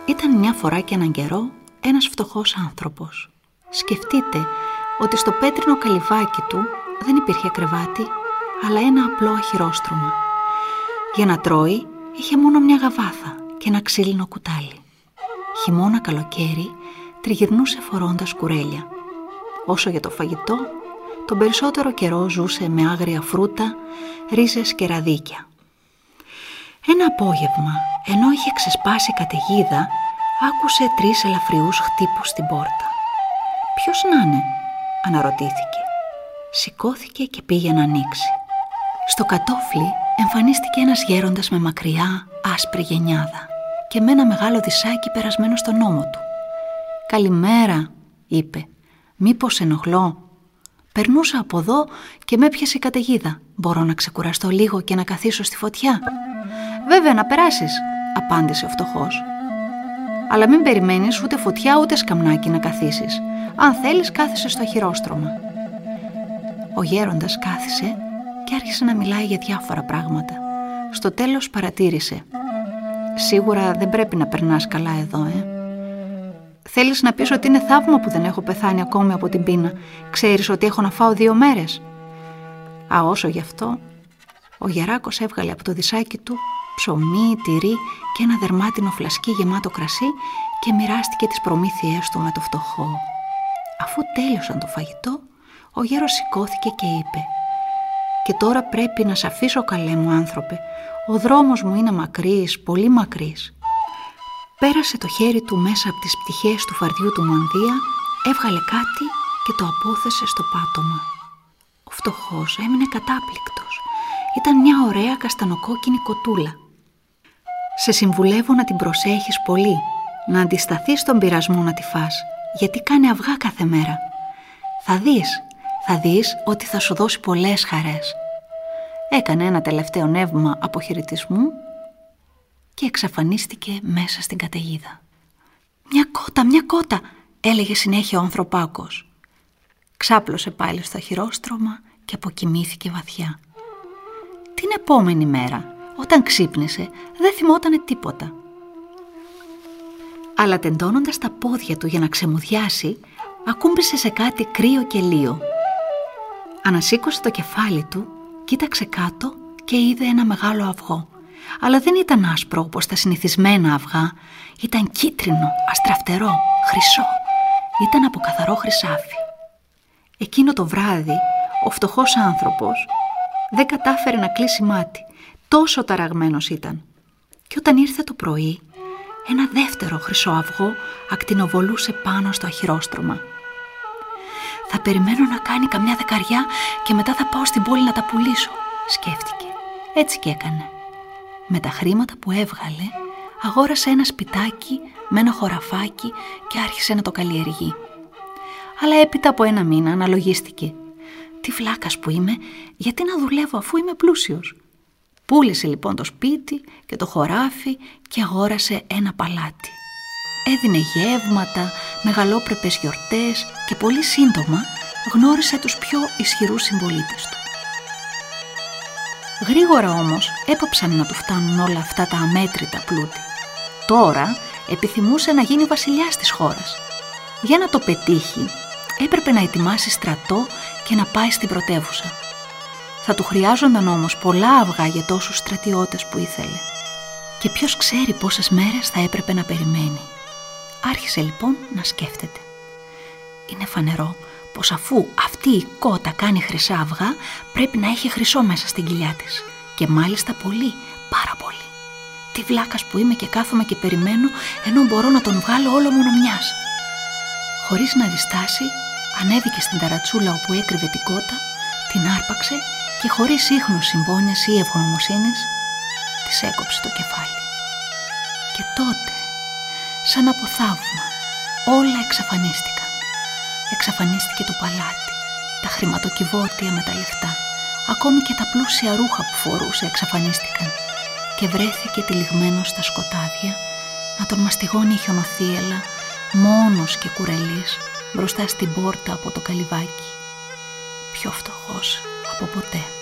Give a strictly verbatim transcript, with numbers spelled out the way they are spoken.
Ήταν μια φορά και έναν καιρό ένας φτωχός άνθρωπος. Σκεφτείτε ότι στο πέτρινο καλυβάκι του δεν υπήρχε κρεβάτι, αλλά ένα απλό αχυρόστρωμα. Για να τρώει είχε μόνο μια γαβάθα και ένα ξύλινο κουτάλι. Χειμώνα καλοκαίρι τριγυρνούσε φορώντας κουρέλια. Όσο για το φαγητό, τον περισσότερο καιρό ζούσε με άγρια φρούτα, ρίζες και ραδίκια. Ένα απόγευμα, ενώ είχε ξεσπάσει καταιγίδα, άκουσε τρεις ελαφριούς χτύπους στην πόρτα. «Ποιος να είναι?» αναρωτήθηκε. Σηκώθηκε και πήγε να ανοίξει. Στο κατόφλι εμφανίστηκε ένας γέροντας με μακριά, άσπρη γενιάδα και με ένα μεγάλο δισάκι περασμένο στον ώμο του. «Καλημέρα», είπε. «Μήπως ενοχλώ?» «Περνούσα από εδώ και με έπιασε η καταιγίδα. Μπορώ να ξεκουραστώ λίγο και να καθίσω στη φωτιά?» «Βέβαια, να περάσεις», απάντησε ο φτωχός. «Αλλά μην περιμένεις ούτε φωτιά ούτε σκαμνάκι να καθίσεις. Αν θέλεις, κάθισε στο αχυρόστρωμα». Ο γέροντας κάθισε και άρχισε να μιλάει για διάφορα πράγματα. Στο τέλος παρατήρησε. «Σίγουρα δεν πρέπει να περνάς καλά εδώ, ε. Θέλεις να πεις ότι είναι θαύμα που δεν έχω πεθάνει ακόμη από την πείνα? Ξέρεις ότι έχω να φάω δύο μέρες?» «Α, όσο γι' αυτό». Ο γεράκος έβγαλε από το δισάκι του ψωμί, τυρί και ένα δερμάτινο φλασκί γεμάτο κρασί και μοιράστηκε τις προμήθειές του με το φτωχό. Αφού τέλειωσαν το φαγητό, ο γέρος σηκώθηκε και είπε: «Και τώρα πρέπει να σ' αφήσω, καλέ μου άνθρωπε. Ο δρόμος μου είναι μακρύς, πολύ μακρύς». Πέρασε το χέρι του μέσα από τις πτυχές του φαρδιού του μανδύα, έβγαλε κάτι και το απόθεσε στο πάτωμα. Ο φτωχός έμεινε κατάπληκτος. Ήταν μια ωραία καστανοκόκκινη κοτούλα. «Σε συμβουλεύω να την προσέχεις πολύ, να αντισταθείς στον πειρασμό να τη φας, γιατί κάνει αυγά κάθε μέρα. Θα δεις, θα δεις ότι θα σου δώσει πολλές χαρές». Έκανε ένα τελευταίο νεύμα αποχαιρετισμού και εξαφανίστηκε μέσα στην καταιγίδα. «Μια κότα, μια κότα», έλεγε συνέχεια ο ανθρωπάκος. Ξάπλωσε πάλι στο αχυρόστρωμα και αποκοιμήθηκε βαθιά. Την επόμενη μέρα, όταν ξύπνησε, δεν θυμότανε τίποτα. Αλλά τεντώνοντας τα πόδια του για να ξεμουδιάσει, ακούμπησε σε κάτι κρύο και λίο. Ανασήκωσε το κεφάλι του, κοίταξε κάτω και είδε ένα μεγάλο αυγό. Αλλά δεν ήταν άσπρο όπως τα συνηθισμένα αυγά, ήταν κίτρινο, αστραφτερό, χρυσό. Ήταν από καθαρό χρυσάφι. Εκείνο το βράδυ, ο φτωχός άνθρωπος δεν κατάφερε να κλείσει μάτι, τόσο ταραγμένος ήταν. Και όταν ήρθε το πρωί, ένα δεύτερο χρυσό αυγό ακτινοβολούσε πάνω στο αχυρόστρωμα. «Θα περιμένω να κάνει καμιά δεκαριά και μετά θα πάω στην πόλη να τα πουλήσω», σκέφτηκε. Έτσι και έκανε. Με τα χρήματα που έβγαλε, αγόρασε ένα σπιτάκι με ένα χωραφάκι και άρχισε να το καλλιεργεί. Αλλά έπειτα από ένα μήνα αναλογίστηκε. «Τι βλάκας που είμαι, γιατί να δουλεύω αφού είμαι πλούσιος?» Πούλησε λοιπόν το σπίτι και το χωράφι και αγόρασε ένα παλάτι. Έδινε γεύματα, μεγαλόπρεπες γιορτές και πολύ σύντομα γνώρισε τους πιο ισχυρούς συμπολίτες του. Γρήγορα όμως έπαψαν να του φτάνουν όλα αυτά τα αμέτρητα πλούτη. Τώρα επιθυμούσε να γίνει βασιλιάς της χώρας. Για να το πετύχει έπρεπε να ετοιμάσει στρατό και να πάει στην πρωτεύουσα. Θα του χρειάζονταν όμως πολλά αυγά για τόσους στρατιώτες που ήθελε. Και ποιος ξέρει πόσες μέρες θα έπρεπε να περιμένει. Άρχισε λοιπόν να σκέφτεται. Είναι φανερό πως αφού αυτή η κότα κάνει χρυσά αυγά, πρέπει να έχει χρυσό μέσα στην κοιλιά της. Και μάλιστα πολύ, πάρα πολύ. Τι βλάκας που είμαι και κάθομαι και περιμένω, ενώ μπορώ να τον βγάλω όλο μόνο μιας. Χωρίς να διστάσει, ανέβηκε στην ταρατσούλα όπου έκρυβε την κότα, την άρπαξε και χωρίς ίχνος συμπόνιας ή ευγνωμοσύνης, της έκοψε το κεφάλι. Και τότε, σαν από θαύμα, όλα εξαφανίστηκαν. Εξαφανίστηκε το παλάτι, τα χρηματοκιβώτια με τα λεφτά, ακόμη και τα πλούσια ρούχα που φορούσε εξαφανίστηκαν και βρέθηκε τυλιγμένος στα σκοτάδια να τον μαστιγώνει η χιονοθύελα, μόνος και κουρελής, μπροστά στην πόρτα από το καλυβάκι. Πιο φτωχός από ποτέ.